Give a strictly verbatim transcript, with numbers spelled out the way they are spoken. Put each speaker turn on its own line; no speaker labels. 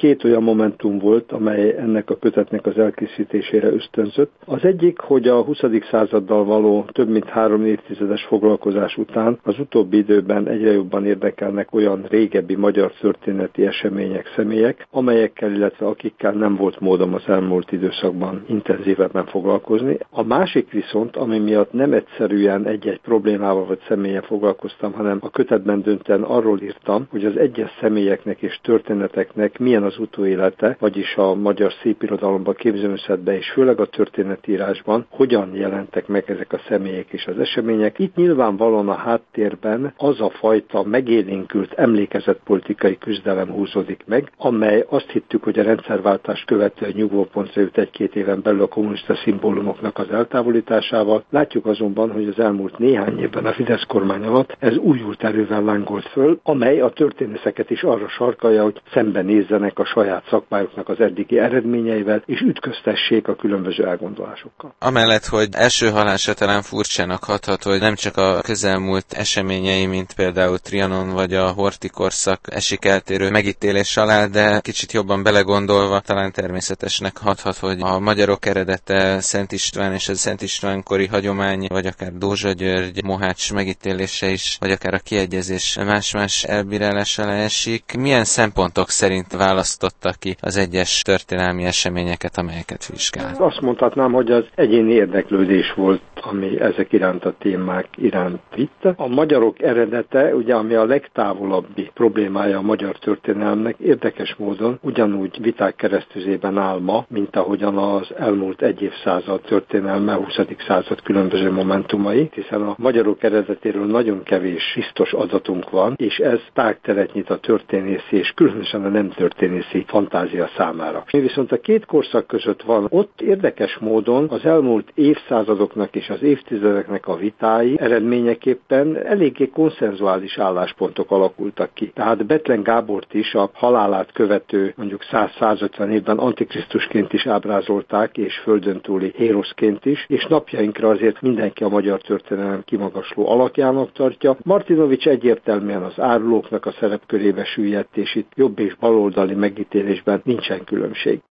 két olyan momentum volt, amely ennek a kötetnek az elkészítésére ösztönzött. Az egyik, hogy a huszadik századdal való több mint három évtizedes foglalkozás után az utóbbi időben egyre jobban érdekelnek olyan régebbi magyar történeti események, személyek, amelyekkel, illetve akikkel nem volt módom az elmúlt időszakban intenzívebben foglalkozni. A másik viszont, ami miatt nem egyszerűen egy-egy problémával vagy személyen foglalkoztam, hanem a kötetben döntően arról írtam, hogy az egyes személyeknek és történeteknek milyen az utóélete, vagyis a magyar szépirodalomban, képzőművészetben és főleg a történetírásban hogyan jelentek meg ezek a személyek és az események. Itt nyilvánvalóan a háttérben az a fajta megélénkült emlékezetpolitikai küzdelem húzódik meg, amely azt hittük, hogy a rendszerváltást követően nyugvópontra jut egy-két éven belül a kommunista szimbólumoknak az eltávolításával. Látjuk azonban, hogy az elmúlt néhány évben a Fidesz kormány alatt ez újult erővel lángolt föl, amely a történészeket is arra sarkalja, hogy szembenézzenek a saját szakmájuknak az eddigi eredményeivel, és ütköztessék a különböző elgondolásokkal.
Amellett, hogy első hallásra talán furcsának hathat, hogy nem csak a közelmúlt eseményei, mint például Trianon vagy a Horthy korszak esik eltérő megítélés alá, de kicsit jobban belegondolva talán természetesnek hathat, hogy a magyarok eredete Szent István és a Szent Istvánkori hagyomány, vagy akár Dózsa György, Mohács megítélése is, vagy akár a kiegyezés más-más elbírálás alá esik. Milyen szempontok szerint választotta ki az egyes történelmi eseményeket, amelyeket vizsgál?
Azt mondhatnám, hogy az egyéni érdeklődés volt, ami ezek iránt a témák iránt vitt. A magyarok eredete, ugye, ami a legtávolabbi problémája a magyar történelemnek, érdekes módon ugyanúgy viták keresztüzében áll ma, mint ahogyan az elmúlt egy évszázad történelme, huszadik század különböző momentumai, hiszen a magyarok eredetéről nagyon kevés biztos adatunk van, és ez tágteret nyit a történészi és különösen a nem történészi fantázia számára. Mi viszont a két korszak között van, ott érdekes módon az elmúlt évszázadoknak és az évtizedeknek a vitái eredményeképpen eléggé konszenzuális álláspontok alakultak ki. Tehát Bethlen Gábort is a halálát követő mondjuk száz-százötven évben antikrisztusként is ábrázolták, és földön túli héroszként is, és napjainkra azért mindenki a magyar történelem kimagasló alakjának tartja. Martinovics egyértelműen az árulóknak a szerepkörébe süllyedt, és itt jobb és baloldali megítélésben nincsen különbség.